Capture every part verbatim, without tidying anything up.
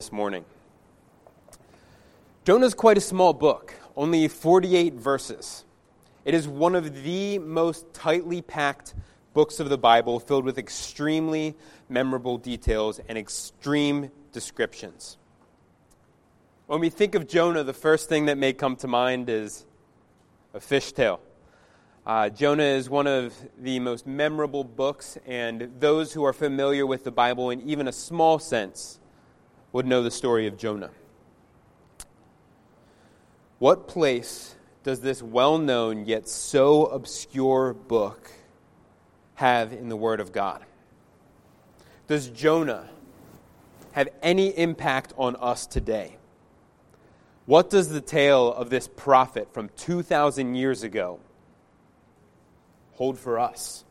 this morning. Jonah is quite a small book, only forty-eight verses. It is one of the most tightly packed books of the Bible, filled with extremely memorable details and extreme descriptions. When we think of Jonah, the first thing that may come to mind is a fishtail. Uh, Jonah is one of the most memorable books, and those who are familiar with the Bible in even a small sense would know the story of Jonah. What place does this well-known yet so obscure book have in the Word of God? Does Jonah have any impact on us today? What does the tale of this prophet from two thousand years ago hold for us?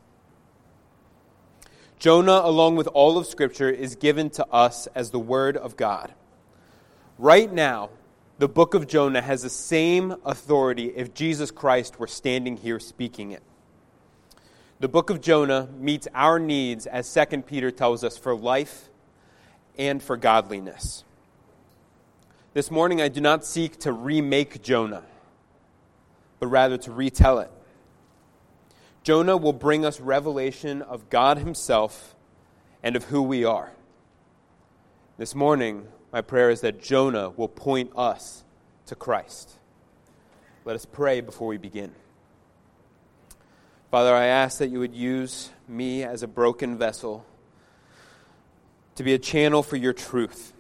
Jonah, along with all of Scripture, is given to us as the Word of God. Right now, the book of Jonah has the same authority if Jesus Christ were standing here speaking it. The book of Jonah meets our needs, as Second Peter tells us, for life and for godliness. This morning, I do not seek to remake Jonah, but rather to retell it. Jonah will bring us revelation of God himself and of who we are. This morning, my prayer is that Jonah will point us to Christ. Let us pray before we begin. Father, I ask that you would use me as a broken vessel to be a channel for your truth.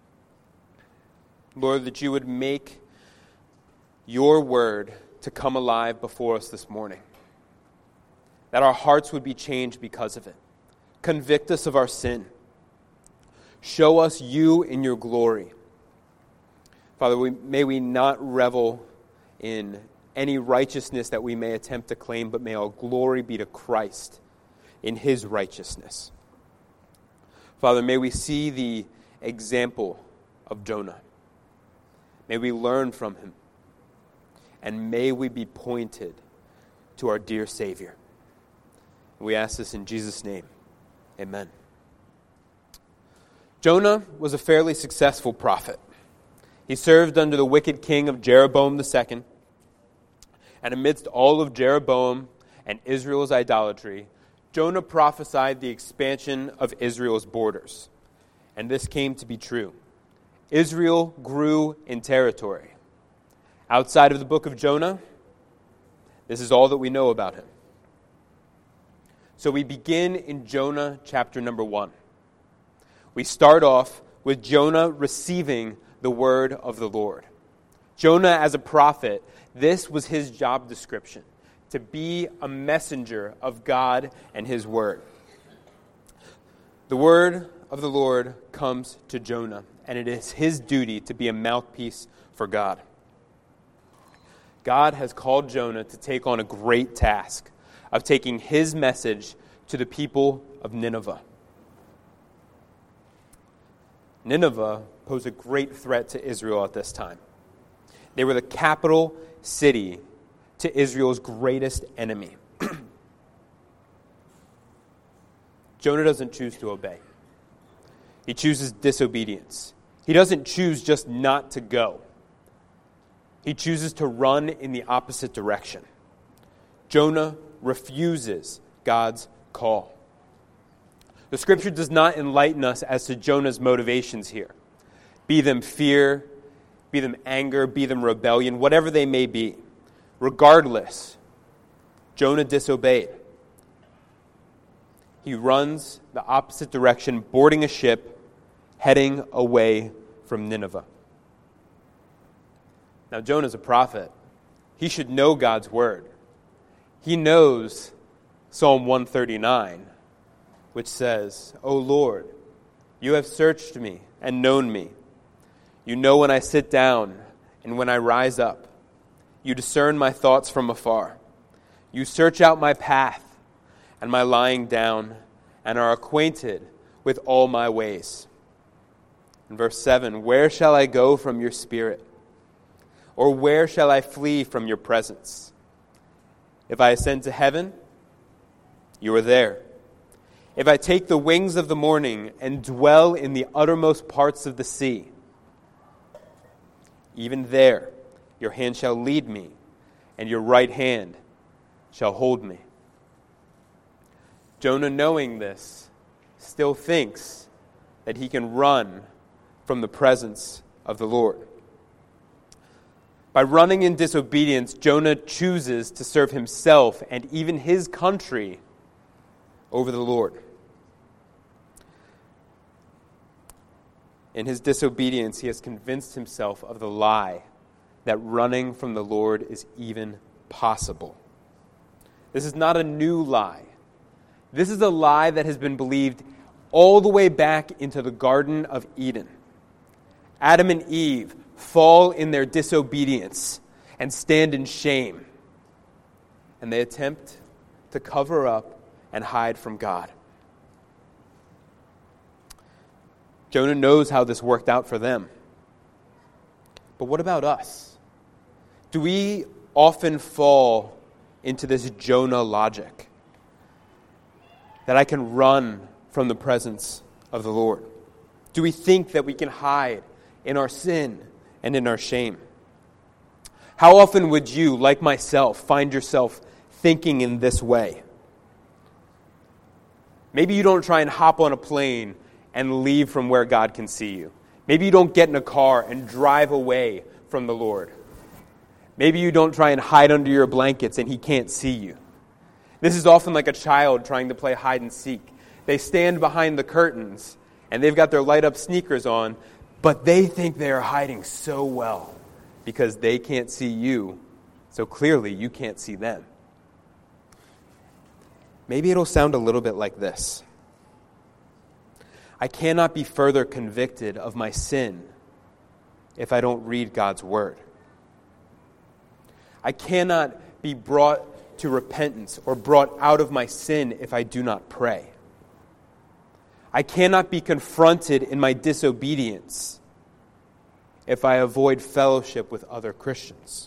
Lord, that you would make your word to come alive before us this morning. That our hearts would be changed because of it. Convict us of our sin. Show us you in your glory. Father, we, may we not revel in any righteousness that we may attempt to claim, but may all glory be to Christ in his righteousness. Father, may we see the example of Jonah. May we learn from him. And may we be pointed to our dear Savior. We ask this in Jesus' name. Amen. Jonah was a fairly successful prophet. He served under the wicked king of Jeroboam the Second. And amidst all of Jeroboam and Israel's idolatry, Jonah prophesied the expansion of Israel's borders. And this came to be true. Israel grew in territory. Outside of the book of Jonah, this is all that we know about him. So we begin in Jonah chapter number one. We start off with Jonah receiving the word of the Lord. Jonah, as a prophet, this was his job description, to be a messenger of God and his word. The word of the Lord comes to Jonah, and it is his duty to be a mouthpiece for God. God has called Jonah to take on a great task of taking his message to the people of Nineveh. Nineveh posed a great threat to Israel at this time. They were the capital city to Israel's greatest enemy. Jonah doesn't choose to obey. He chooses disobedience. He doesn't choose just not to go. He chooses to run in the opposite direction. Jonah refuses God's call. The scripture does not enlighten us as to Jonah's motivations here. Be them fear, be them anger, be them rebellion, whatever they may be. Regardless, Jonah disobeyed. He runs the opposite direction, boarding a ship, heading away from Nineveh. Now, Jonah's a prophet. He should know God's word. He knows Psalm one thirty-nine, which says, O Lord, you have searched me and known me. You know when I sit down and when I rise up. You discern my thoughts from afar. You search out my path and my lying down, and are acquainted with all my ways. In verse seven, where shall I go from your spirit? Or where shall I flee from your presence? If I ascend to heaven, you are there. if I take the wings of the morning and dwell in the uttermost parts of the sea, even there your hand shall lead me, and your right hand shall hold me. Jonah, knowing this, still thinks that he can run from the presence of the Lord. By running in disobedience, Jonah chooses to serve himself and even his country over the Lord. In his disobedience, he has convinced himself of the lie that running from the Lord is even possible. This is not a new lie. This is a lie that has been believed all the way back into the Garden of Eden. Adam and Eve fall in their disobedience and stand in shame, and they attempt to cover up and hide from God. Jonah knows how this worked out for them. But what about us? Do we often fall into this Jonah logic that I can run from the presence of the Lord? Do we think that we can hide in our sin and in our shame? How often would you, like myself, find yourself thinking in this way? Maybe you don't try and hop on a plane and leave from where God can see you. Maybe you don't get in a car and drive away from the Lord. Maybe you don't try and hide under your blankets and He can't see you. This is often like a child trying to play hide and seek. They stand behind the curtains and they've got their light-up sneakers on, but they think they are hiding so well because they can't see you, so clearly you can't see them. Maybe it'll sound a little bit like this. I cannot be further convicted of my sin if I don't read God's word. I cannot be brought to repentance or brought out of my sin if I do not pray. I cannot be confronted in my disobedience if I avoid fellowship with other Christians.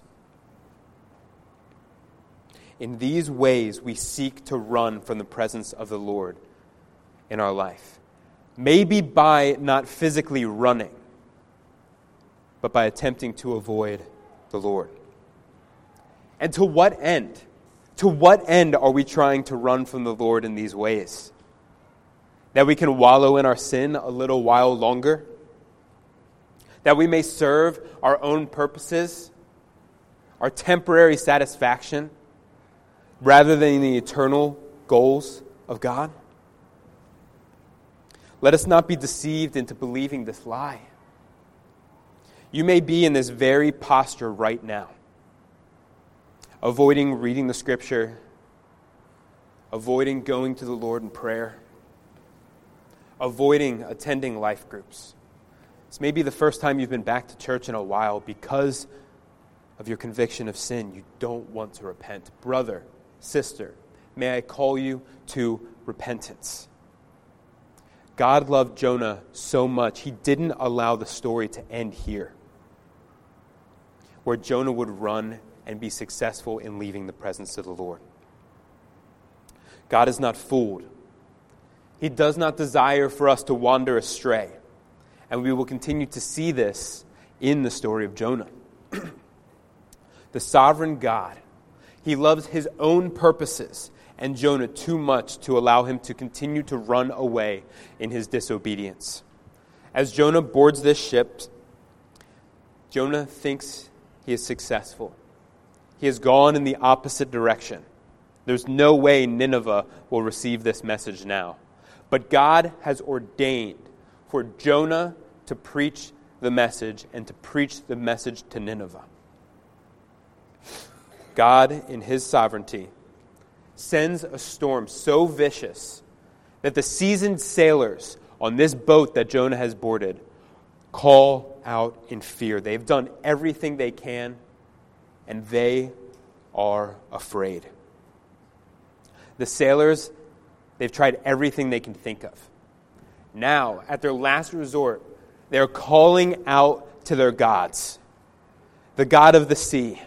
In these ways, we seek to run from the presence of the Lord in our life. Maybe by not physically running, but by attempting to avoid the Lord. And to what end? To what end are we trying to run from the Lord in these ways? That we can wallow in our sin a little while longer? That we may serve our own purposes, our temporary satisfaction, rather than the eternal goals of God? Let us not be deceived into believing this lie. You may be in this very posture right now, avoiding reading the Scripture, avoiding going to the Lord in prayer, avoiding attending life groups. This may be the first time you've been back to church in a while because of your conviction of sin. You don't want to repent. Brother, sister, may I call you to repentance. God loved Jonah so much, He didn't allow the story to end here, where Jonah would run and be successful in leaving the presence of the Lord. God is not fooled. He does not desire for us to wander astray, and we will continue to see this in the story of Jonah. The sovereign God, He loves His own purposes and Jonah too much to allow him to continue to run away in his disobedience. As Jonah boards this ship, Jonah thinks he is successful. He has gone in the opposite direction. There's no way Nineveh will receive this message now. But God has ordained for Jonah to preach the message and to preach the message to Nineveh. God, in His sovereignty, sends a storm so vicious that the seasoned sailors on this boat that Jonah has boarded call out in fear. They've done everything they can, and they are afraid. The sailors, they've tried everything they can think of. Now, at their last resort, they're calling out to their gods. The God of the sea,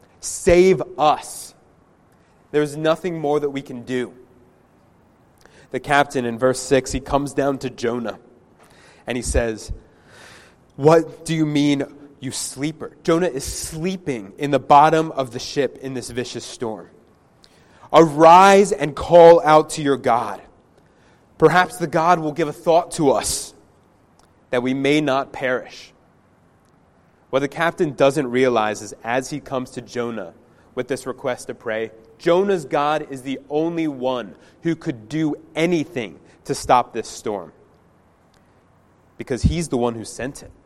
save us. There's nothing more that we can do. The captain in verse six, he comes down to Jonah and he says, "What do you mean, you sleeper?" Jonah is sleeping in the bottom of the ship in this vicious storm. "Arise and call out to your God. Perhaps the God will give a thought to us that we may not perish." What the captain doesn't realize is as he comes to Jonah with this request to pray, Jonah's God is the only one who could do anything to stop this storm, because he's the one who sent it.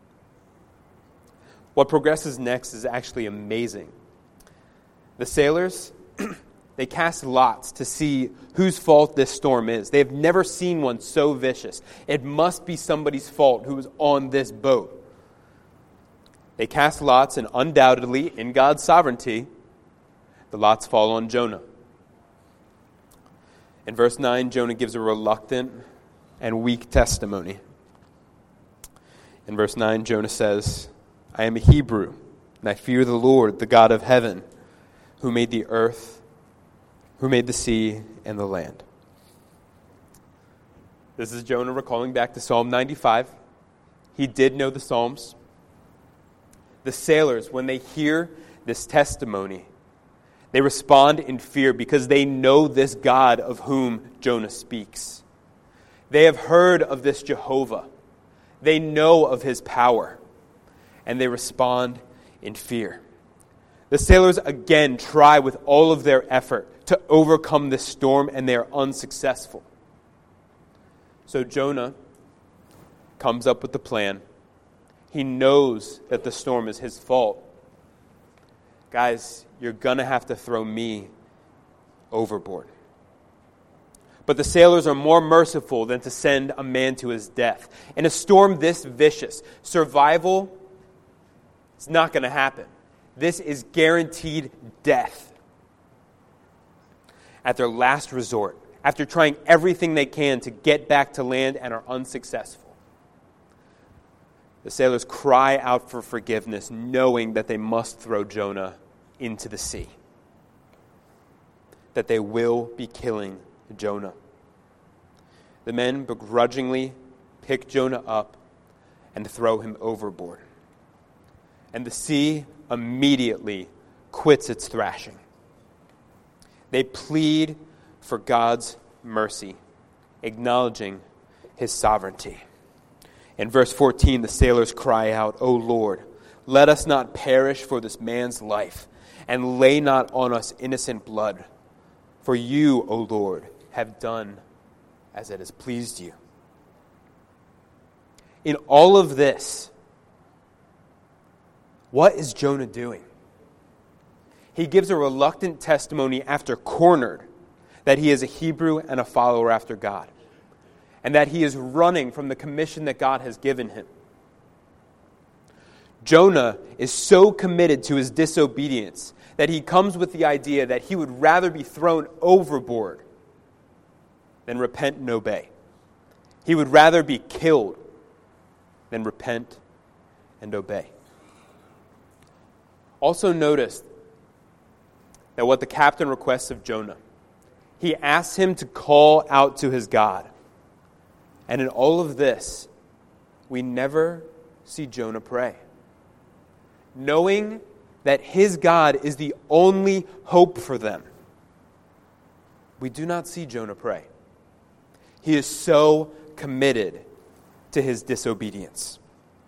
What progresses next is actually amazing. The sailors, they cast lots to see whose fault this storm is. They have never seen one so vicious. It must be somebody's fault who was on this boat. They cast lots, and undoubtedly, in God's sovereignty, the lots fall on Jonah. In verse nine, Jonah gives a reluctant and weak testimony. In verse nine, Jonah says, "I am a Hebrew, and I fear the Lord, the God of heaven, who made the earth, who made the sea and the land." This is Jonah recalling back to Psalm ninety-five. He did know the Psalms. The sailors, when they hear this testimony, they respond in fear because they know this God of whom Jonah speaks. They have heard of this Jehovah. They know of his power, and they respond in fear. The sailors again try with all of their effort to overcome this storm, and they are unsuccessful. So Jonah comes up with the plan. He knows that the storm is his fault. "Guys, you're going to have to throw me overboard." But the sailors are more merciful than to send a man to his death. In a storm this vicious, survival is not going to happen. This is guaranteed death. At their last resort, after trying everything they can to get back to land and are unsuccessful, the sailors cry out for forgiveness, knowing that they must throw Jonah into the sea, that they will be killing Jonah. The men begrudgingly pick Jonah up and throw him overboard. And the sea immediately quits its thrashing. They plead for God's mercy, acknowledging his sovereignty. In verse fourteen, the sailors cry out, "O Lord, let us not perish for this man's life, and lay not on us innocent blood. For you, O Lord, have done as it has pleased you." In all of this, what is Jonah doing? He gives a reluctant testimony after cornered that he is a Hebrew and a follower after God, and that he is running from the commission that God has given him. Jonah is so committed to his disobedience that he comes with the idea that he would rather be thrown overboard than repent and obey. He would rather be killed than repent and obey. Also notice that what the captain requests of Jonah, he asks him to call out to his God. And in all of this, we never see Jonah pray. Knowing that his God is the only hope for them, we do not see Jonah pray. He is so committed to his disobedience.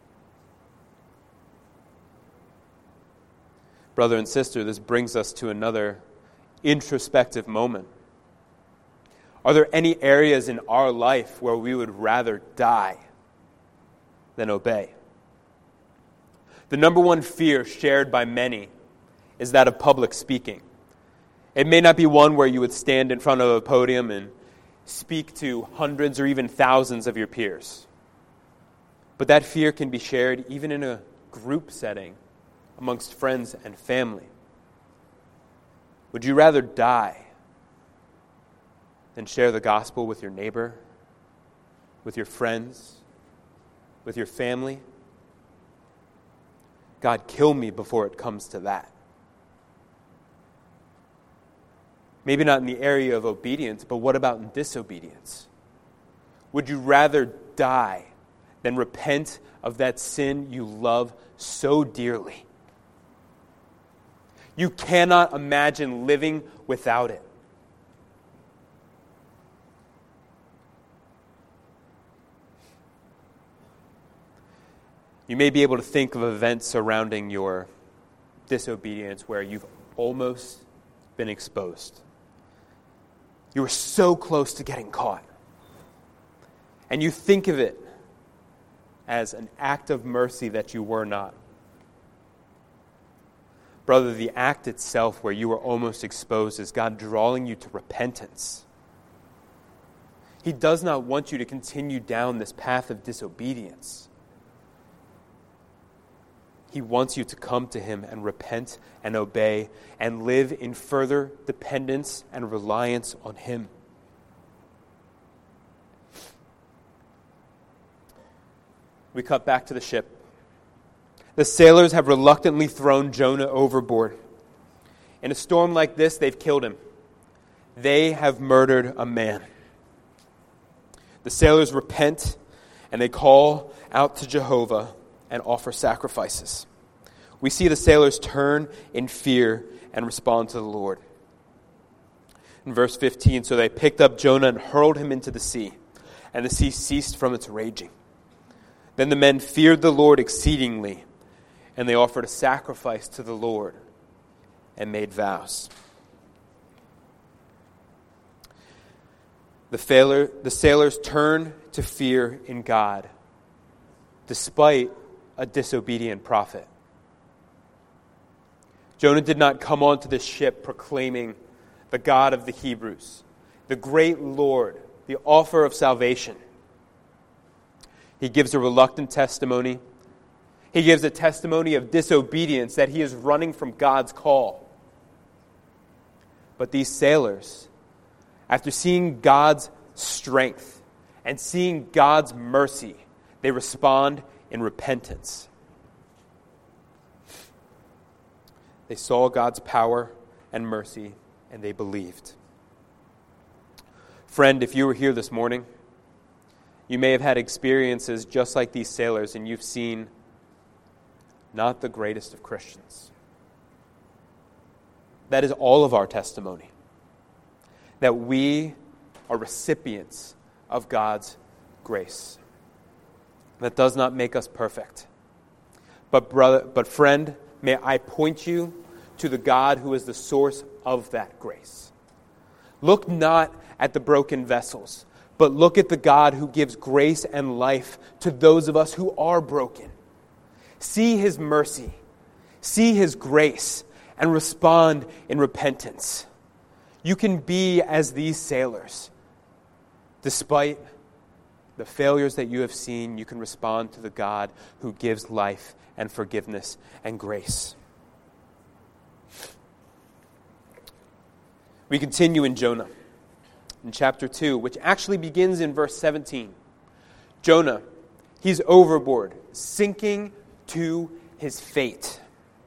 Brother and sister, this brings us to another introspective moment. Are there any areas in our life where we would rather die than obey? The number one fear shared by many is that of public speaking. It may not be one where you would stand in front of a podium and speak to hundreds or even thousands of your peers. But that fear can be shared even in a group setting amongst friends and family. Would you rather die than share the gospel with your neighbor, with your friends, with your family? God, kill me before it comes to that. Maybe not in the area of obedience, but what about in disobedience? Would you rather die than repent of that sin you love so dearly? You cannot imagine living without it. You may be able to think of events surrounding your disobedience where you've almost been exposed. You were so close to getting caught. And you think of it as an act of mercy that you were not. Brother, the act itself where you were almost exposed is God drawing you to repentance. He does not want you to continue down this path of disobedience. He wants you to come to Him and repent and obey and live in further dependence and reliance on Him. We cut back to the ship. The sailors have reluctantly thrown Jonah overboard. In a storm like this, they've killed him. They have murdered a man. The sailors repent and they call out to Jehovah and offer sacrifices. We see the sailors turn in fear and respond to the Lord. In verse fifteen, so they picked up Jonah and hurled him into the sea, and the sea ceased from its raging. Then the men feared the Lord exceedingly, and they offered a sacrifice to the Lord and made vows. The, failure, the sailors turn to fear in God, despite a disobedient prophet. Jonah did not come onto this ship proclaiming the God of the Hebrews, the great Lord, the author of salvation. He gives a reluctant testimony. He gives a testimony of disobedience, that he is running from God's call. But these sailors, after seeing God's strength and seeing God's mercy, they respond in repentance. They saw God's power and mercy, and they believed. Friend, if you were here this morning, you may have had experiences just like these sailors, and you've seen not the greatest of Christians. That is all of our testimony, that we are recipients of God's grace. That does not make us perfect. But brother, but friend, may I point you to the God who is the source of that grace. Look not at the broken vessels, but look at the God who gives grace and life to those of us who are broken. See His mercy, see His grace, and respond in repentance. You can be as these sailors. Despite the failures that you have seen, you can respond to the God who gives life and forgiveness and grace. We continue in Jonah, in chapter two, which actually begins in verse seventeen. Jonah, he's overboard, sinking to his fate,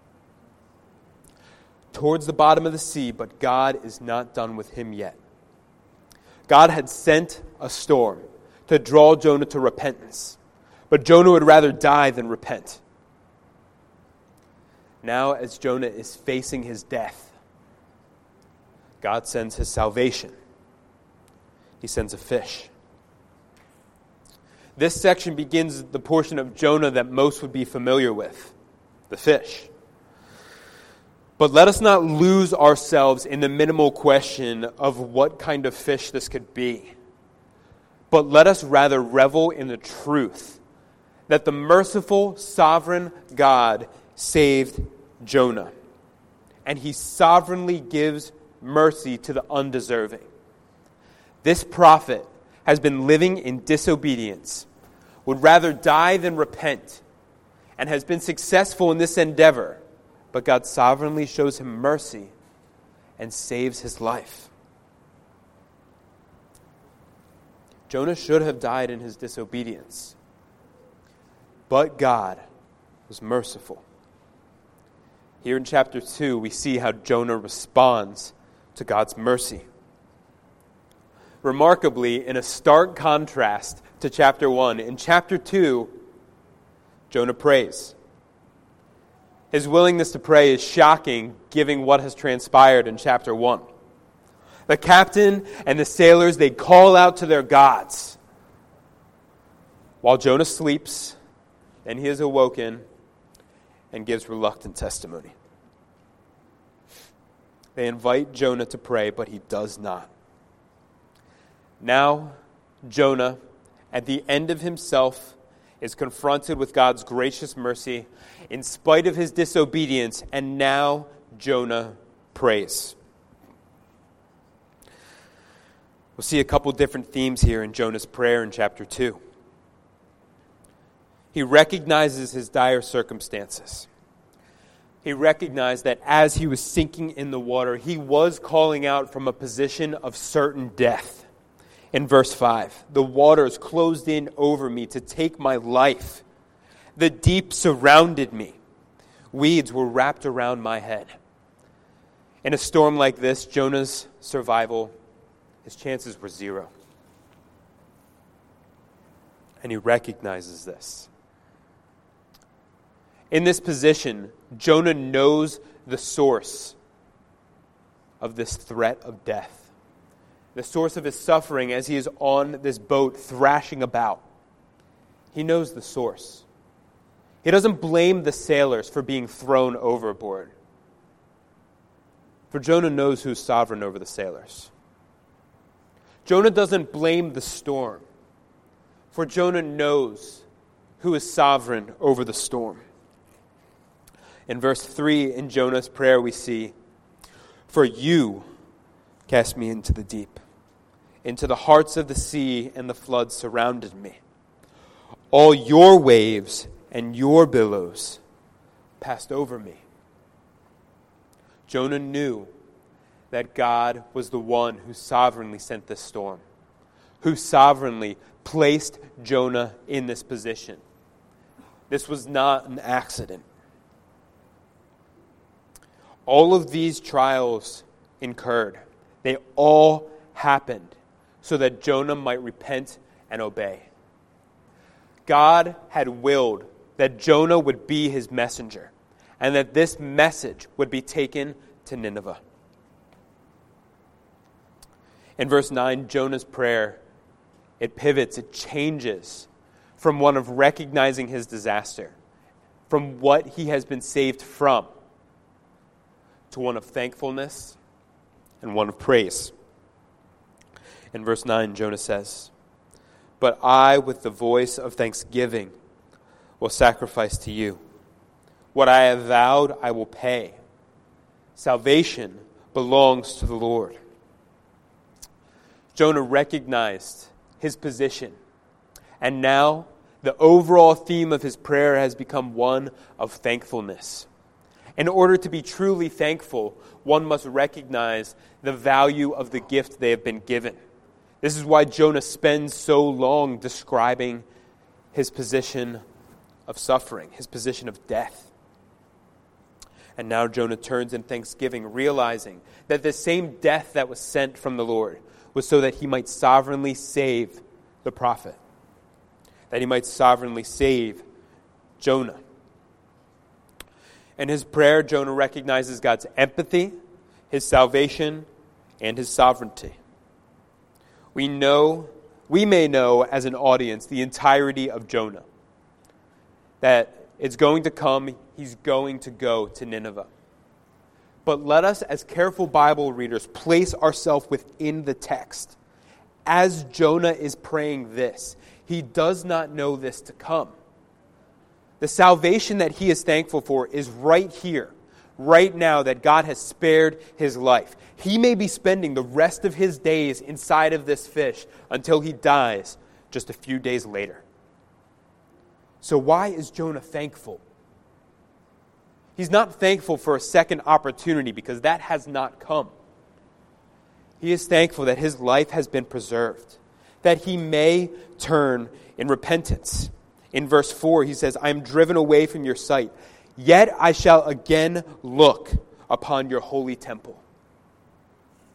towards the bottom of the sea, but God is not done with him yet. God had sent a storm to draw Jonah to repentance, but Jonah would rather die than repent. Now, as Jonah is facing his death, God sends His salvation. He sends a fish. This section begins the portion of Jonah that most would be familiar with, the fish. But let us not lose ourselves in the minimal question of what kind of fish this could be. But let us rather revel in the truth that the merciful, sovereign God saved Jonah. And He sovereignly gives mercy to the undeserving. This prophet has been living in disobedience, would rather die than repent, and has been successful in this endeavor, but God sovereignly shows him mercy and saves his life. Jonah should have died in his disobedience, but God was merciful. Here in chapter two, we see how Jonah responds to God's mercy. Remarkably, in a stark contrast to chapter one, in chapter two, Jonah prays. His willingness to pray is shocking, given what has transpired in chapter one. The captain and the sailors, they call out to their gods. While Jonah sleeps, then he is awoken and gives reluctant testimony. They invite Jonah to pray, but he does not. Now, Jonah, at the end of himself, is confronted with God's gracious mercy in spite of his disobedience, and now Jonah prays. We'll see a couple different themes here in Jonah's prayer in chapter two. He recognizes his dire circumstances. He recognized that as he was sinking in the water, he was calling out from a position of certain death. In verse five, the waters closed in over me to take my life. The deep surrounded me. Weeds were wrapped around my head. In a storm like this, Jonah's survival, his chances were zero. And he recognizes this. In this position, Jonah knows the source of this threat of death. The source of his suffering as he is on this boat thrashing about. He knows the source. He doesn't blame the sailors for being thrown overboard. For Jonah knows who's sovereign over the sailors. Jonah doesn't blame the storm. For Jonah knows who is sovereign over the storm. In verse three in Jonah's prayer we see, "For you cast me into the deep. Into the hearts of the sea, and the floods surrounded me. All your waves and your billows passed over me." Jonah knew that God was the one who sovereignly sent this storm, who sovereignly placed Jonah in this position. This was not an accident. All of these trials incurred, they all happened so that Jonah might repent and obey. God had willed that Jonah would be his messenger, and that this message would be taken to Nineveh. In verse nine, Jonah's prayer, it pivots, it changes from one of recognizing his disaster, from what he has been saved from, to one of thankfulness and one of praise. In verse nine, Jonah says, "But I, with the voice of thanksgiving, will sacrifice to you. What I have vowed, I will pay. Salvation belongs to the Lord." Jonah recognized his position, and now the overall theme of his prayer has become one of thankfulness. In order to be truly thankful, one must recognize the value of the gift they have been given. This is why Jonah spends so long describing his position of suffering, his position of death. And now Jonah turns in thanksgiving, realizing that the same death that was sent from the Lord was so that he might sovereignly save the prophet, that he might sovereignly save Jonah. In his prayer, Jonah recognizes God's empathy, his salvation, and his sovereignty. We know, we may know as an audience the entirety of Jonah. That it's going to come, he's going to go to Nineveh. But let us, as careful Bible readers, place ourselves within the text. As Jonah is praying this, he does not know this to come. The salvation that he is thankful for is right here, right now, that God has spared his life. He may be spending the rest of his days inside of this fish until he dies just a few days later. So why is Jonah thankful? He's not thankful for a second opportunity because that has not come. He is thankful that his life has been preserved, that he may turn in repentance. In verse four, he says, "I am driven away from your sight, yet I shall again look upon your holy temple."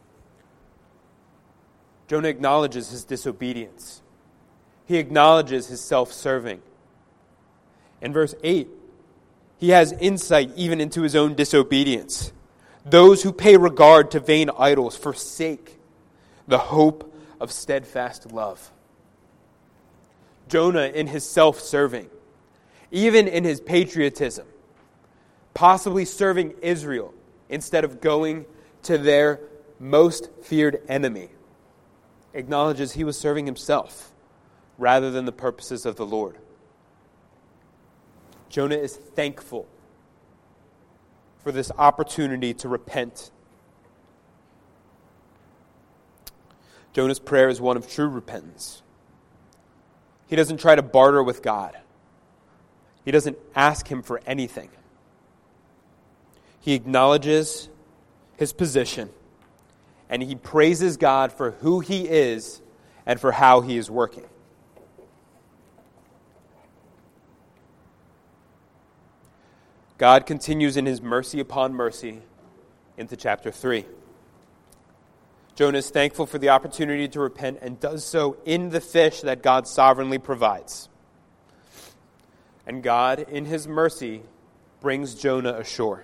Jonah acknowledges his disobedience. He acknowledges his self-serving. In verse eight, he has insight even into his own disobedience. Those who pay regard to vain idols forsake the hope of steadfast love. Jonah, in his self-serving, even in his patriotism, possibly serving Israel instead of going to their most feared enemy, acknowledges he was serving himself rather than the purposes of the Lord. Jonah is thankful for this opportunity to repent. Jonah's prayer is one of true repentance. He doesn't try to barter with God. He doesn't ask him for anything. He acknowledges his position, and he praises God for who he is and for how he is working. God continues in his mercy upon mercy into chapter three. Jonah is thankful for the opportunity to repent and does so in the fish that God sovereignly provides. And God, in his mercy, brings Jonah ashore.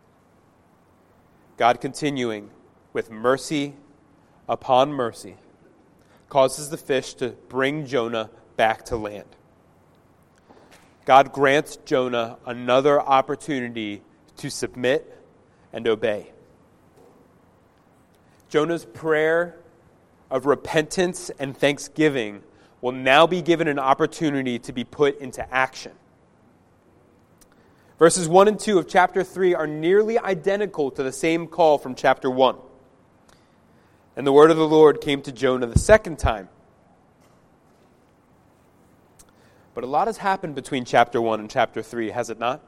God, continuing with mercy upon mercy, causes the fish to bring Jonah back to land. God grants Jonah another opportunity to submit and obey. Jonah's prayer of repentance and thanksgiving will now be given an opportunity to be put into action. Verses one and two of chapter three are nearly identical to the same call from chapter one. And the word of the Lord came to Jonah the second time. But a lot has happened between chapter one and chapter three, has it not?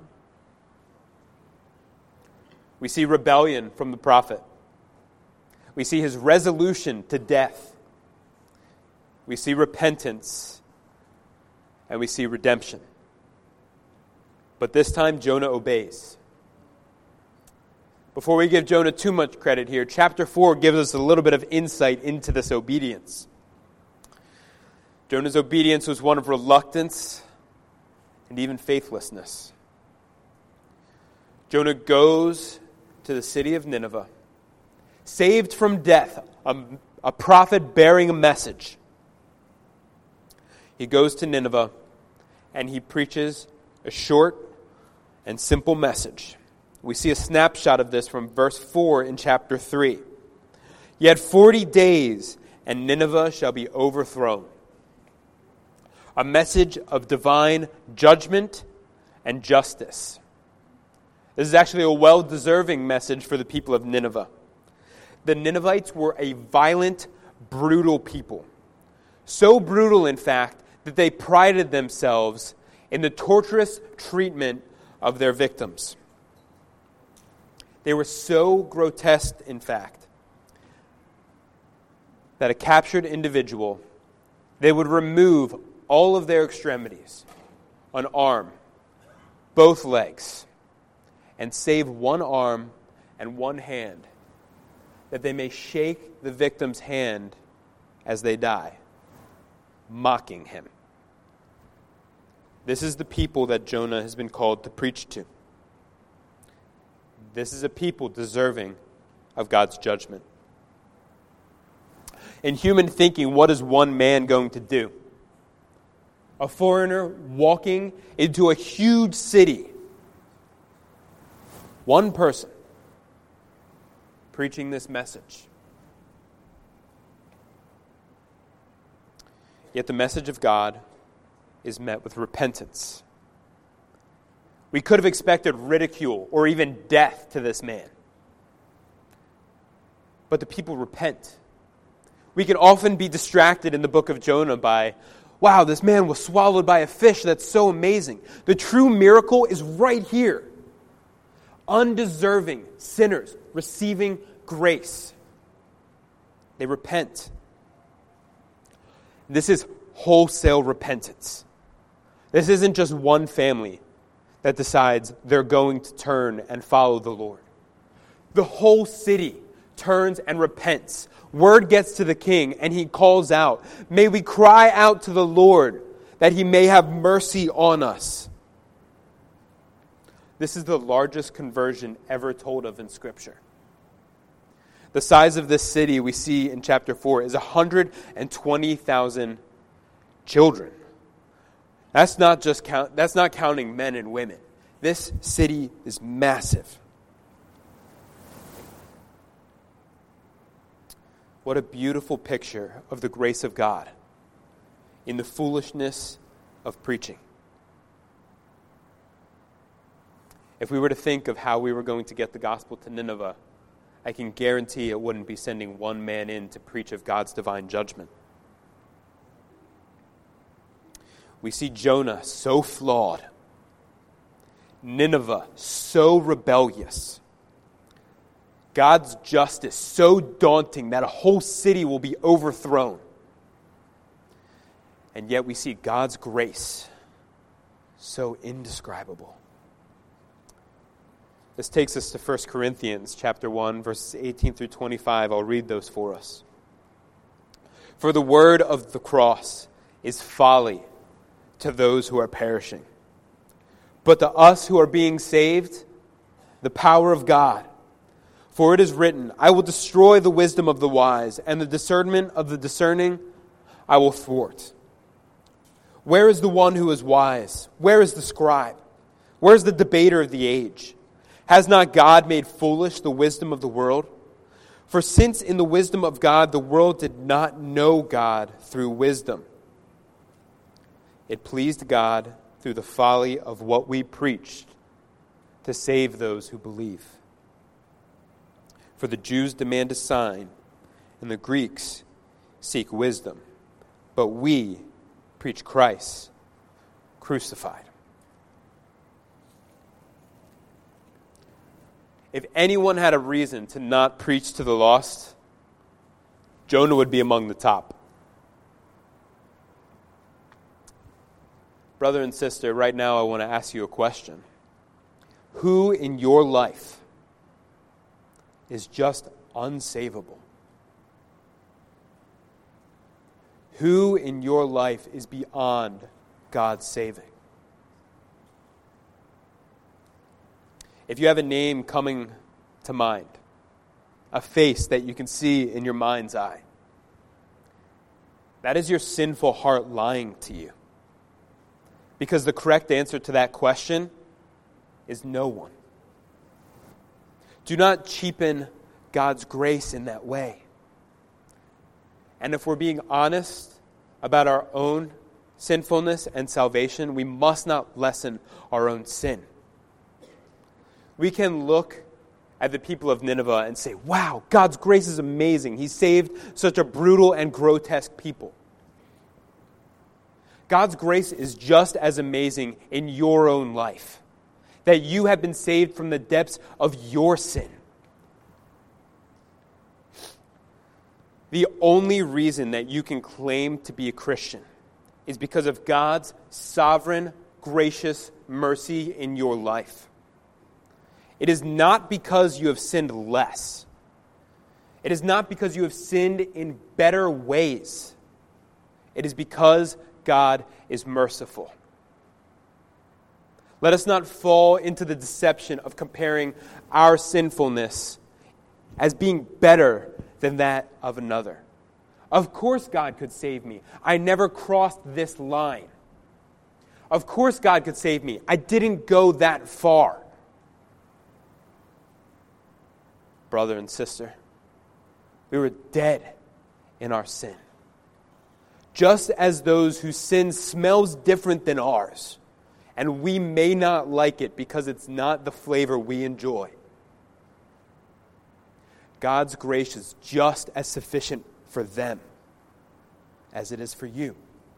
We see rebellion from the prophet. We see his resolution to death. We see repentance. And we see redemption. But this time, Jonah obeys. Before we give Jonah too much credit here, chapter four gives us a little bit of insight into this obedience. Jonah's obedience was one of reluctance and even faithlessness. Jonah goes to the city of Nineveh, saved from death, a, a prophet bearing a message. He goes to Nineveh and he preaches a short and simple message. We see a snapshot of this from verse four in chapter three. Yet forty days and Nineveh shall be overthrown. A message of divine judgment and justice. This is actually a well-deserving message for the people of Nineveh. The Ninevites were a violent, brutal people. So brutal, in fact, that they prided themselves in the torturous treatment of their victims. They were so grotesque, in fact, that a captured individual, they would remove all of their extremities, an arm, both legs, and save one arm and one hand, that they may shake the victim's hand as they die, mocking him. This is the people that Jonah has been called to preach to. This is a people deserving of God's judgment. In human thinking, what is one man going to do? A foreigner walking into a huge city. One person preaching this message. Yet the message of God is met with repentance. We could have expected ridicule or even death to this man. But the people repent. We can often be distracted in the book of Jonah by, wow, this man was swallowed by a fish. That's so amazing. The true miracle is right here. Undeserving sinners receiving grace. They repent. This is wholesale repentance. This isn't just one family that decides they're going to turn and follow the Lord. The whole city turns and repents. Word gets to the king, and he calls out, "May we cry out to the Lord, that he may have mercy on us." This is the largest conversion ever told of in Scripture. The size of this city we see in chapter four is one hundred twenty thousand children. That's not just count, that's not counting men and women. This city is massive. What a beautiful picture of the grace of God in the foolishness of preaching. If we were to think of how we were going to get the gospel to Nineveh, I can guarantee it wouldn't be sending one man in to preach of God's divine judgment. We see Jonah so flawed, Nineveh so rebellious, God's justice so daunting that a whole city will be overthrown. And yet we see God's grace so indescribable. This takes us to First Corinthians chapter one, verses eighteen through twenty-five. I'll read those for us. "For the word of the cross is folly to those who are perishing, but to us who are being saved, the power of God. For it is written, I will destroy the wisdom of the wise, and the discernment of the discerning I will thwart. Where is the one who is wise? Where is the scribe? Where is the debater of the age? Has not God made foolish the wisdom of the world? For since in the wisdom of God the world did not know God through wisdom, it pleased God through the folly of what we preached to save those who believe. For the Jews demand a sign, and the Greeks seek wisdom, but we preach Christ crucified." If anyone had a reason to not preach to the lost, Jonah would be among the top. Brother and sister, right now I want to ask you a question. Who in your life is just unsavable? Who in your life is beyond God's saving? If you have a name coming to mind, a face that you can see in your mind's eye, that is your sinful heart lying to you. Because the correct answer to that question is no one. Do not cheapen God's grace in that way. And if we're being honest about our own sinfulness and salvation, we must not lessen our own sin. We can look at the people of Nineveh and say, wow, God's grace is amazing. He saved such a brutal and grotesque people. God's grace is just as amazing in your own life, that you have been saved from the depths of your sin. The only reason that you can claim to be a Christian is because of God's sovereign, gracious mercy in your life. It is not because you have sinned less. It is not because you have sinned in better ways. It is because God is merciful. Let us not fall into the deception of comparing our sinfulness as being better than that of another. Of course God could save me. I never crossed this line. Of course God could save me. I didn't go that far. Brother and sister, we were dead in our sin. Just as those whose sin smells different than ours, and we may not like it because it's not the flavor we enjoy. God's grace is just as sufficient for them as it is for you.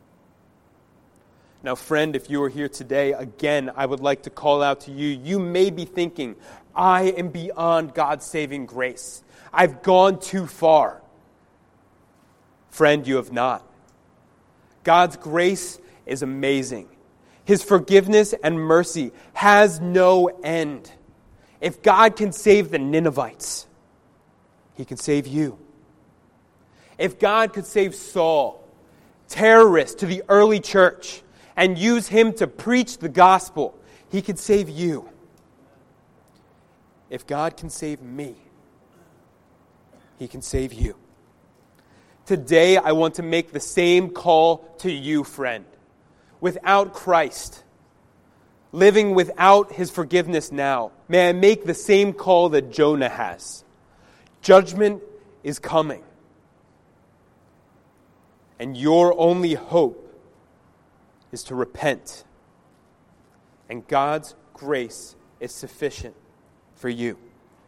Now, friend, if you are here today, again, I would like to call out to you. You may be thinking, I am beyond God's saving grace. I've gone too far. Friend, you have not. God's grace is amazing. His forgiveness and mercy has no end. If God can save the Ninevites, He can save you. If God could save Saul, terrorist to the early church, and use him to preach the gospel, He could save you. If God can save me, He can save you. Today, I want to make the same call to you, friend. Without Christ, living without His forgiveness now, may I make the same call that Jonah has. Judgment is coming. And your only hope is to repent. And God's grace is sufficient for you.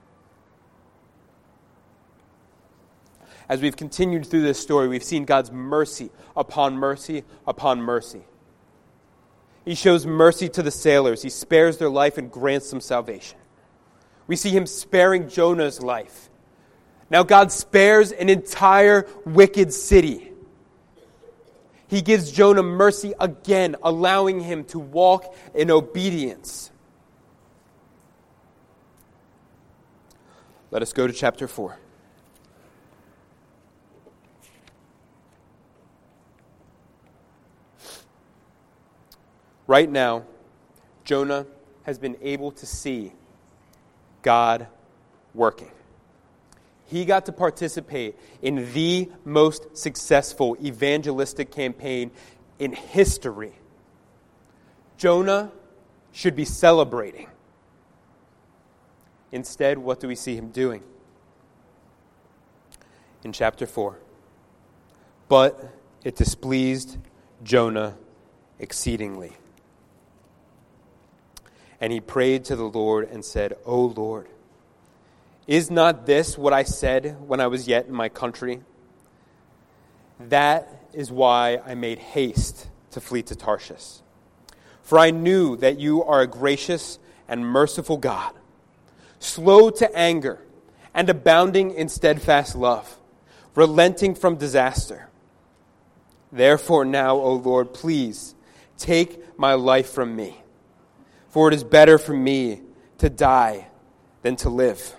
As we've continued through this story, we've seen God's mercy upon mercy upon mercy. He shows mercy to the sailors. He spares their life and grants them salvation. We see Him sparing Jonah's life. Now God spares an entire wicked city. He gives Jonah mercy again, allowing him to walk in obedience. Let us go to chapter four. Right now, Jonah has been able to see God working. He got to participate in the most successful evangelistic campaign in history. Jonah should be celebrating. Instead, what do we see him doing? In chapter four. But it displeased Jonah exceedingly. And he prayed to the Lord and said, O Lord, is not this what I said when I was yet in my country? That is why I made haste to flee to Tarshish. For I knew that you are a gracious and merciful God, slow to anger and abounding in steadfast love, relenting from disaster. Therefore now, O Lord, please take my life from me, for it is better for me to die than to live.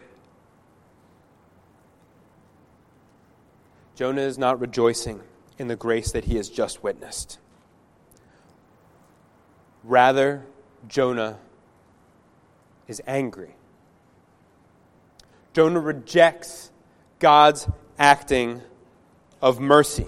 Jonah is not rejoicing in the grace that he has just witnessed. Rather, Jonah is angry. Jonah rejects God's acting of mercy.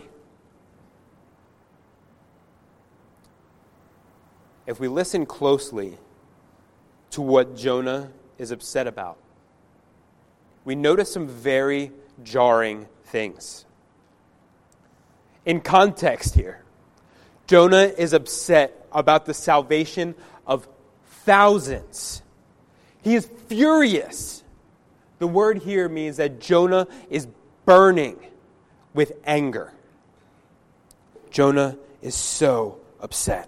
If we listen closely to what Jonah is upset about, we notice some very jarring things. In context here, Jonah is upset about the salvation of thousands. He is furious. The word here means that Jonah is burning with anger. Jonah is so upset.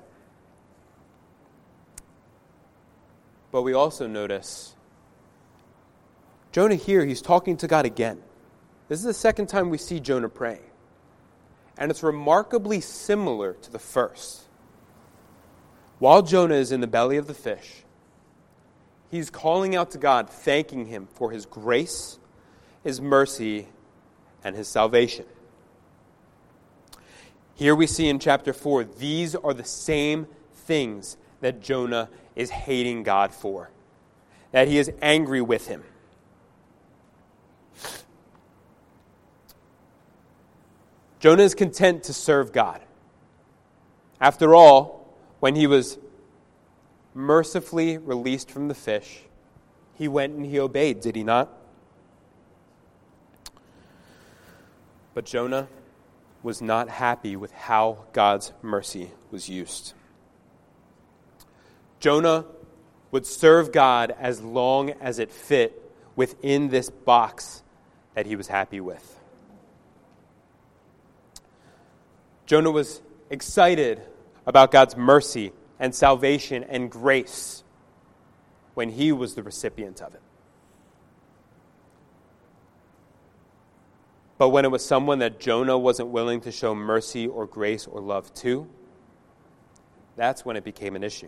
But we also notice Jonah here, he's talking to God again. This is the second time we see Jonah praying. And it's remarkably similar to the first. While Jonah is in the belly of the fish, he's calling out to God, thanking Him for His grace, His mercy, and His salvation. Here we see in chapter four, these are the same things that Jonah is hating God for, that he is angry with Him. Jonah is content to serve God. After all, when he was mercifully released from the fish, he went and he obeyed, did he not? But Jonah was not happy with how God's mercy was used. Jonah would serve God as long as it fit within this box that he was happy with. Jonah was excited about God's mercy and salvation and grace when he was the recipient of it. But when it was someone that Jonah wasn't willing to show mercy or grace or love to, that's when it became an issue.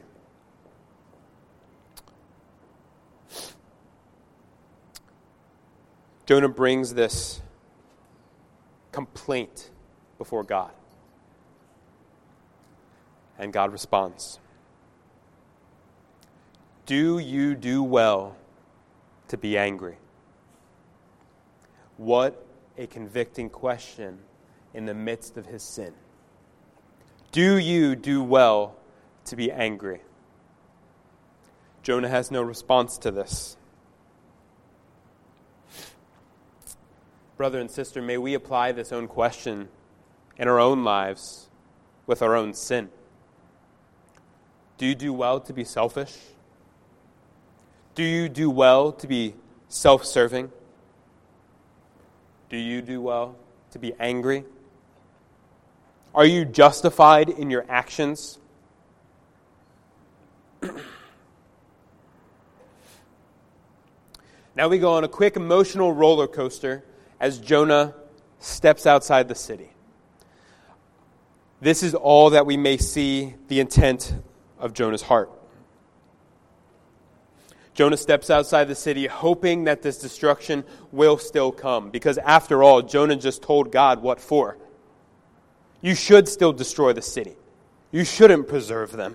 Jonah brings this complaint before God. And God responds. Do you do well to be angry? What a convicting question in the midst of his sin. Do you do well to be angry? Jonah has no response to this. Brother and sister, may we apply this own question in our own lives with our own sin. Do you do well to be selfish? Do you do well to be self-serving? Do you do well to be angry? Are you justified in your actions? Now we go on a quick emotional roller coaster as Jonah steps outside the city. This is all that we may see the intent of Jonah's heart. Jonah steps outside the city hoping that this destruction will still come. Because after all, Jonah just told God what for. You should still destroy the city. You shouldn't preserve them.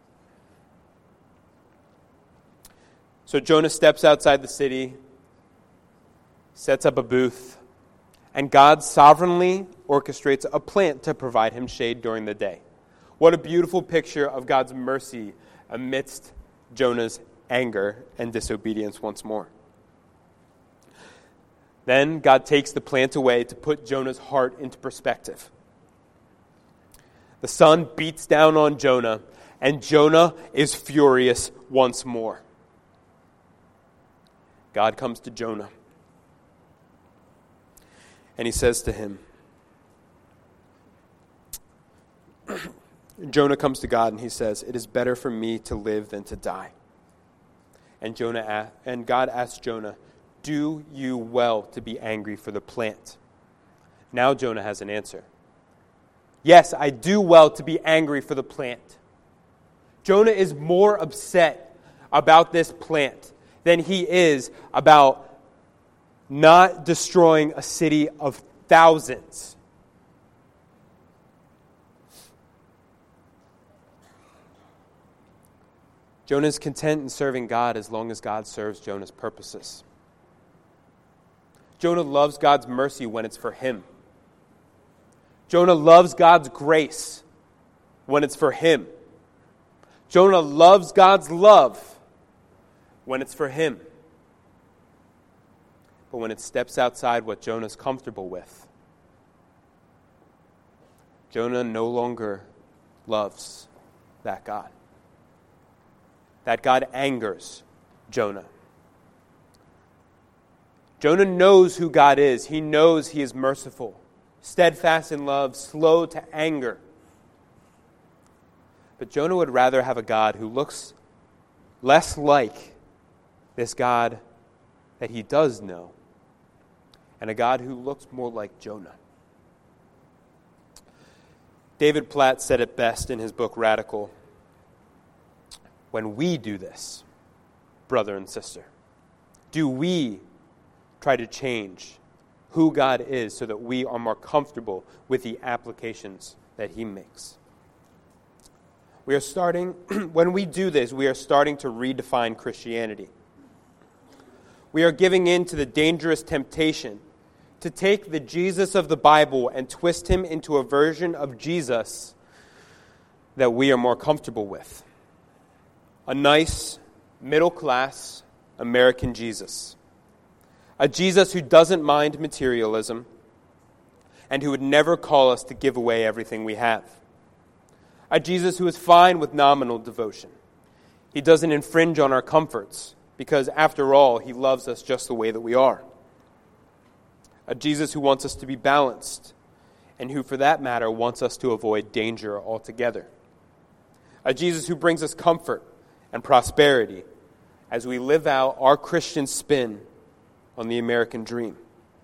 So Jonah steps outside the city, sets up a booth, and God sovereignly orchestrates a plant to provide him shade during the day. What a beautiful picture of God's mercy amidst Jonah's anger and disobedience once more. Then God takes the plant away to put Jonah's heart into perspective. The sun beats down on Jonah, and Jonah is furious once more. God comes to Jonah, and he says to him, Jonah comes to God and he says, "It is better for me to live than to die." And Jonah and God asks Jonah, "Do you well to be angry for the plant?" Now Jonah has an answer. Yes, I do well to be angry for the plant. Jonah is more upset about this plant than he is about not destroying a city of thousands. Jonah is content in serving God as long as God serves Jonah's purposes. Jonah loves God's mercy when it's for him. Jonah loves God's grace when it's for him. Jonah loves God's love when it's for him. But when it steps outside what Jonah's comfortable with, Jonah no longer loves that God. That God angers Jonah. Jonah knows who God is. He knows he is merciful, steadfast in love, slow to anger. But Jonah would rather have a God who looks less like this God that he does know, and a God who looks more like Jonah. David Platt said it best in his book Radical. When we do this, brother and sister, do we try to change who God is so that we are more comfortable with the applications that he makes? We are starting, when we do this, we are starting to redefine Christianity. We are giving in to the dangerous temptation to take the Jesus of the Bible and twist him into a version of Jesus that we are more comfortable with. A nice, middle-class American Jesus. A Jesus who doesn't mind materialism and who would never call us to give away everything we have. A Jesus who is fine with nominal devotion. He doesn't infringe on our comforts because, after all, he loves us just the way that we are. A Jesus who wants us to be balanced and who, for that matter, wants us to avoid danger altogether. A Jesus who brings us comfort and prosperity as we live out our Christian spin on the American dream.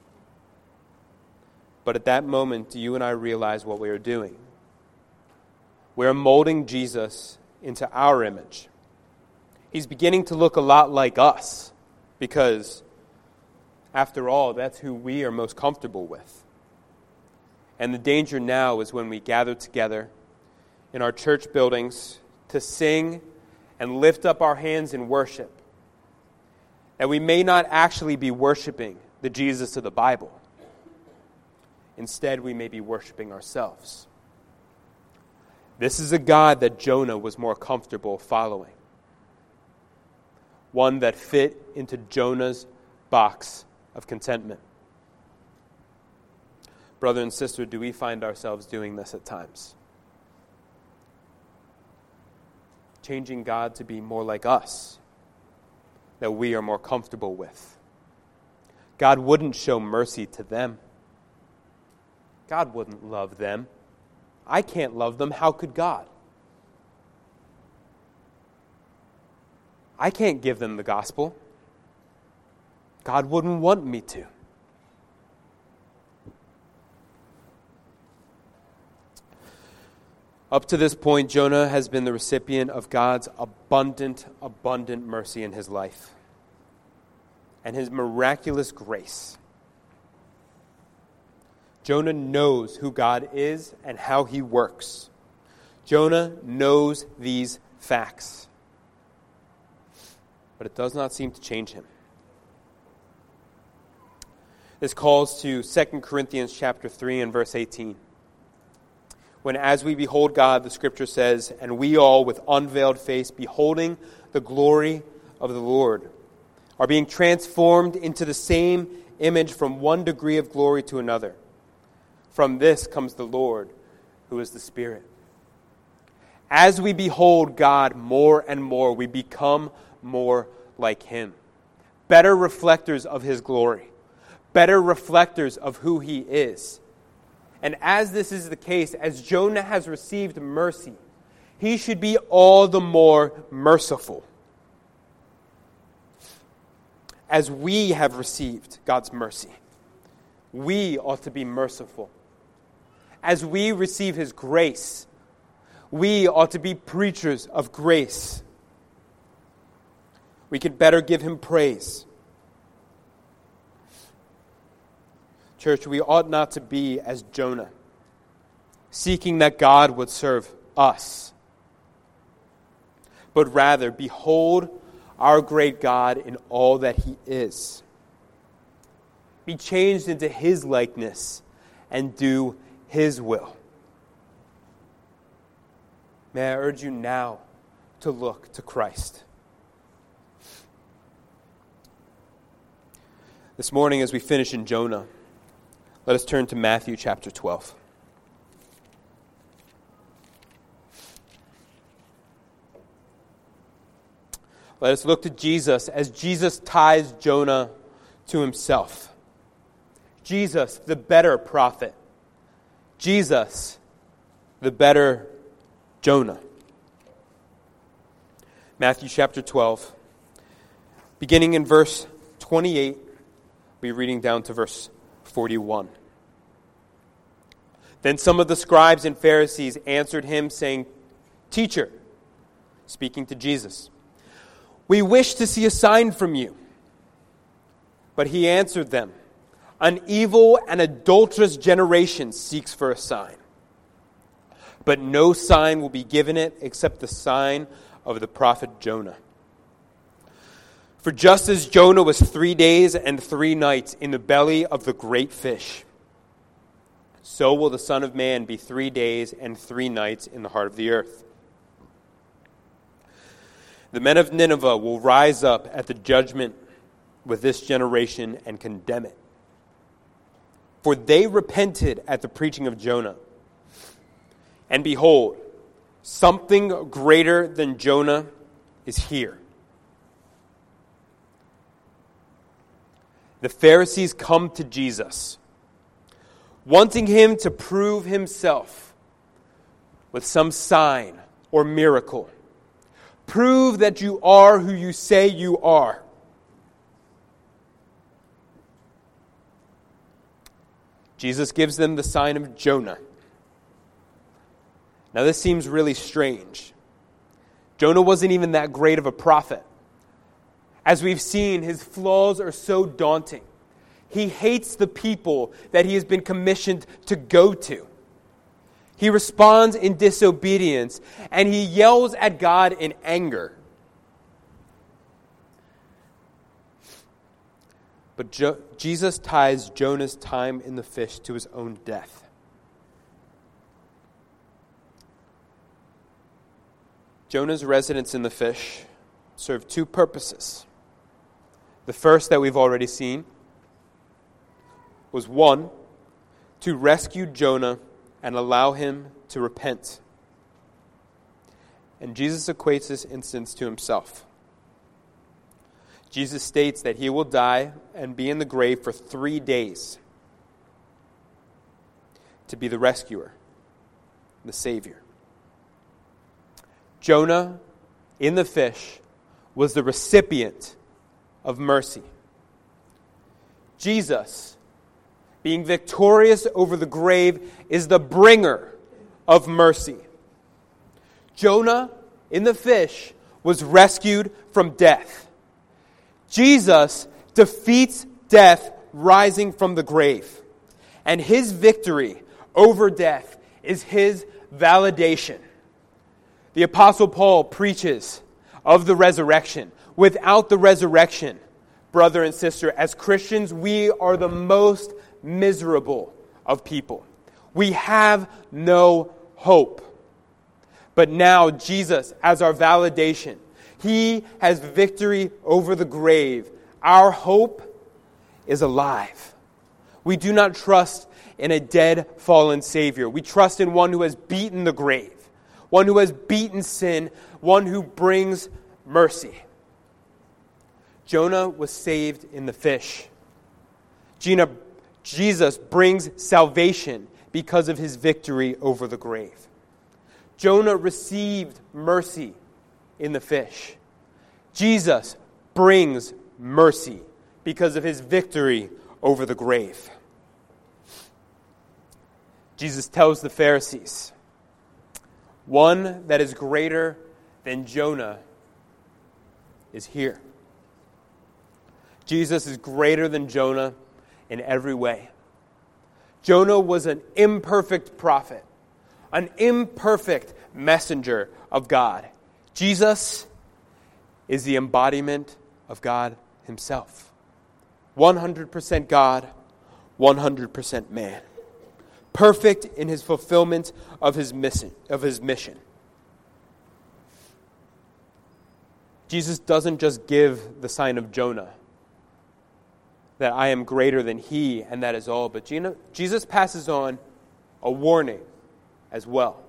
But at that moment, do you and I realize what we are doing? We are molding Jesus into our image. He's beginning to look a lot like us because After all, that's who we are most comfortable with. And the danger now is when we gather together in our church buildings to sing and lift up our hands in worship, that we may not actually be worshiping the Jesus of the Bible. Instead, we may be worshiping ourselves. This is a God that Jonah was more comfortable following. One that fit into Jonah's box of contentment. Brother and sister, do we find ourselves doing this at times? Changing God to be more like us, that we are more comfortable with. God wouldn't show mercy to them. God wouldn't love them. I can't love them. How could God? I can't give them the gospel. God wouldn't want me to. Up to this point, Jonah has been the recipient of God's abundant, abundant mercy in his life and his miraculous grace. Jonah knows who God is and how he works. Jonah knows these facts. But it does not seem to change him. This calls to Second Corinthians chapter three and verse eighteen. When as we behold God, the scripture says, and we all with unveiled face, beholding the glory of the Lord, are being transformed into the same image from one degree of glory to another. From this comes the Lord, who is the Spirit. As we behold God more and more, we become more like Him. Better reflectors of His glory. Better reflectors of who He is. And as this is the case, as Jonah has received mercy, he should be all the more merciful. As we have received God's mercy, we ought to be merciful. As we receive His grace, we ought to be preachers of grace. We could better give Him praise. Church, we ought not to be as Jonah, seeking that God would serve us, but rather behold our great God in all that He is. Be changed into His likeness and do His will. May I urge you now to look to Christ. This morning, as we finish in Jonah, let us turn to Matthew chapter twelve. Let us look to Jesus as Jesus ties Jonah to Himself. Jesus, the better prophet. Jesus, the better Jonah. Matthew chapter twelve, beginning in verse twenty-eight, we'll be reading down to verse forty-one. Then some of the scribes and Pharisees answered Him, saying, Teacher, speaking to Jesus, we wish to see a sign from you. But He answered them, An evil and adulterous generation seeks for a sign. But no sign will be given it except the sign of the prophet Jonah. For just as Jonah was three days and three nights in the belly of the great fish, so will the Son of Man be three days and three nights in the heart of the earth. The men of Nineveh will rise up at the judgment with this generation and condemn it. For they repented at the preaching of Jonah. And behold, something greater than Jonah is here. The Pharisees come to Jesus, wanting Him to prove Himself with some sign or miracle. Prove that you are who you say you are. Jesus gives them the sign of Jonah. Now this seems really strange. Jonah wasn't even that great of a prophet. As we've seen, his flaws are so daunting He hates the people that he has been commissioned to go to. He responds in disobedience, and he yells at God in anger. But jo- Jesus ties Jonah's time in the fish to his own death. Jonah's residence in the fish served two purposes. The first that we've already seen was one, to rescue Jonah and allow him to repent. And Jesus equates this instance to himself. Jesus states that he will die and be in the grave for three days to be the rescuer, the Savior. Jonah, in the fish, was the recipient of mercy. Jesus, being victorious over the grave, is the bringer of mercy. Jonah, in the fish, was rescued from death. Jesus defeats death rising from the grave. And his victory over death is his validation. The Apostle Paul preaches of the resurrection. Without the resurrection, brother and sister, as Christians, we are the most miserable of people. We have no hope. But now Jesus, as our validation, he has victory over the grave. Our hope is alive. We do not trust in a dead, fallen Savior. We trust in one who has beaten the grave, one who has beaten sin, one who brings mercy. Jonah was saved in the fish. Gina, Jesus brings salvation because of his victory over the grave. Jonah received mercy in the fish. Jesus brings mercy because of his victory over the grave. Jesus tells the Pharisees, one that is greater than Jonah is here. Jesus is greater than Jonah in every way. Jonah was an imperfect prophet, an imperfect messenger of God. Jesus is the embodiment of God himself. one hundred percent God, one hundred percent man. Perfect in his fulfillment of his mission, of his mission. Jesus doesn't just give the sign of Jonah, that I am greater than he, and that is all. But Jesus passes on a warning as well.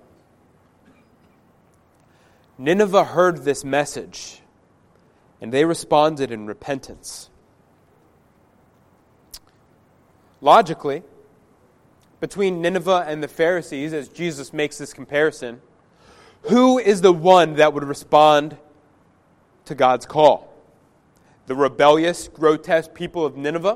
Nineveh heard this message, and they responded in repentance. Logically, between Nineveh and the Pharisees, as Jesus makes this comparison, who is the one that would respond to God's call? The rebellious, grotesque people of Nineveh?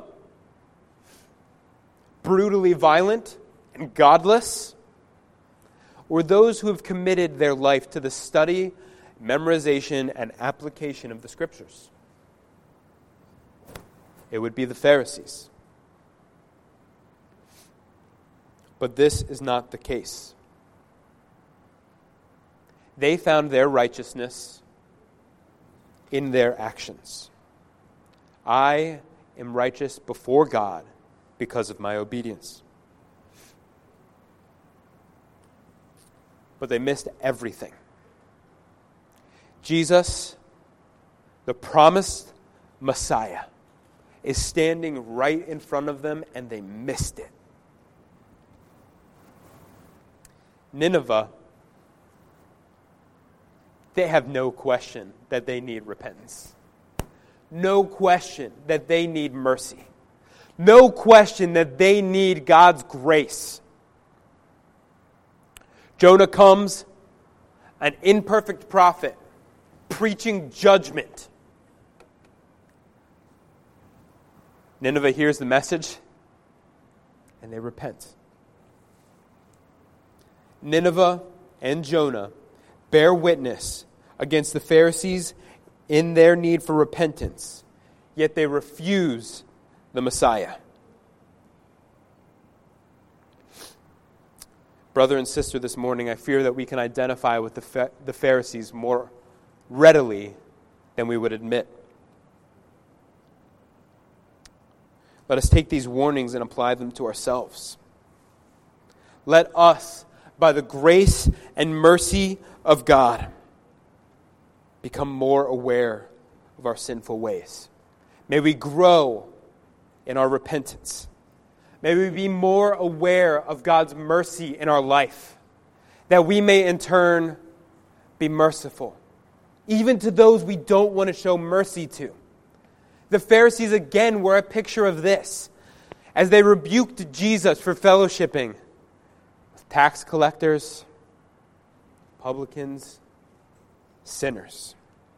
Brutally violent and godless? Or those who have committed their life to the study, memorization, and application of the Scriptures? It would be the Pharisees. But this is not the case. They found their righteousness in their actions. I am righteous before God because of my obedience. But they missed everything. Jesus, the promised Messiah, is standing right in front of them, and they missed it. Nineveh, they have no question that they need repentance. No question that they need mercy. No question that they need God's grace. Jonah comes, an imperfect prophet, preaching judgment. Nineveh hears the message, and they repent. Nineveh and Jonah bear witness against the Pharisees in their need for repentance, yet they refuse the Messiah. Brother and sister, this morning, I fear that we can identify with the, Pha- the Pharisees more readily than we would admit. Let us take these warnings and apply them to ourselves. Let us, by the grace and mercy of God, become more aware of our sinful ways. May we grow in our repentance. May we be more aware of God's mercy in our life, that we may in turn be merciful, even to those we don't want to show mercy to. The Pharisees again were a picture of this, as they rebuked Jesus for fellowshipping with tax collectors, publicans, sinners.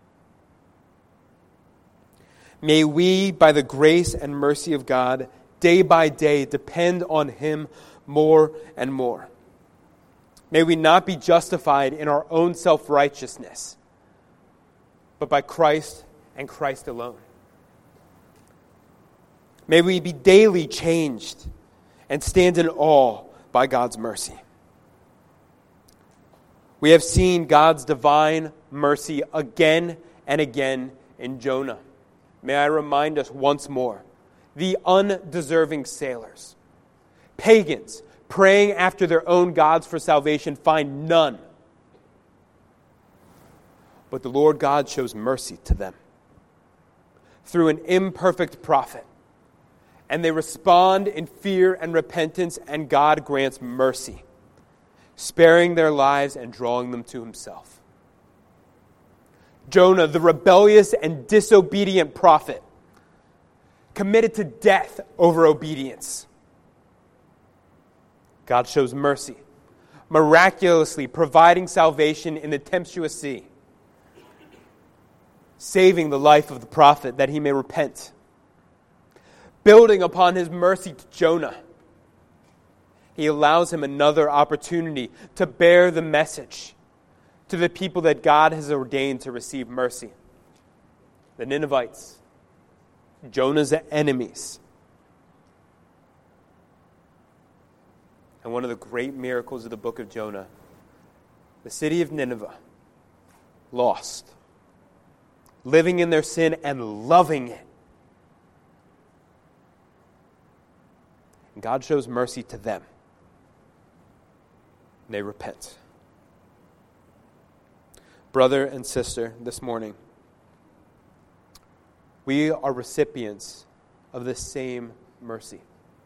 May we, by the grace and mercy of God, day by day, depend on Him more and more. May we not be justified in our own self-righteousness, but by Christ and Christ alone. May we be daily changed and stand in awe by God's mercy. We have seen God's divine mercy again and again in Jonah. May I remind us once more, the undeserving sailors, pagans praying after their own gods for salvation, find none. But the Lord God shows mercy to them through an imperfect prophet. And they respond in fear and repentance, and God grants mercy, sparing their lives and drawing them to Himself. Jonah, the rebellious and disobedient prophet, committed to death over obedience. God shows mercy, miraculously providing salvation in the tempestuous sea, saving the life of the prophet that he may repent. Building upon His mercy to Jonah, He allows him another opportunity to bear the message to the people that God has ordained to receive mercy. The Ninevites, Jonah's enemies. And one of the great miracles of the book of Jonah, the city of Nineveh, lost, living in their sin and loving it. And God shows mercy to them. And they repent. Brother and sister, this morning, we are recipients of the same mercy.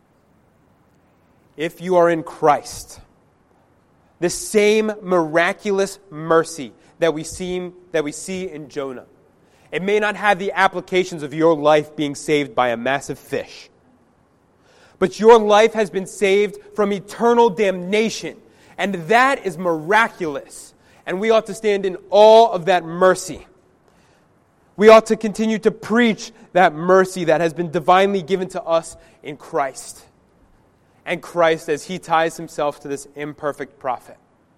If you are in Christ, the same miraculous mercy that we see, that we see in Jonah, it may not have the applications of your life being saved by a massive fish, but your life has been saved from eternal damnation, and that is miraculous, and we ought to stand in awe of that mercy. We ought to continue to preach that mercy that has been divinely given to us in Christ. And Christ, as He ties Himself to this imperfect prophet,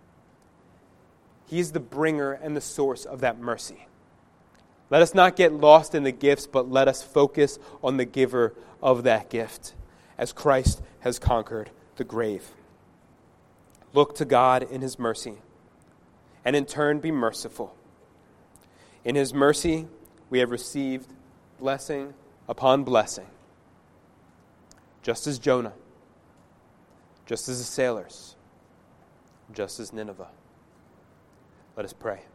He is the bringer and the source of that mercy. Let us not get lost in the gifts, but let us focus on the giver of that gift, as Christ has conquered the grave. Look to God in His mercy, and in turn be merciful. In His mercy, we have received blessing upon blessing, just as Jonah, just as the sailors, just as Nineveh. Let us pray.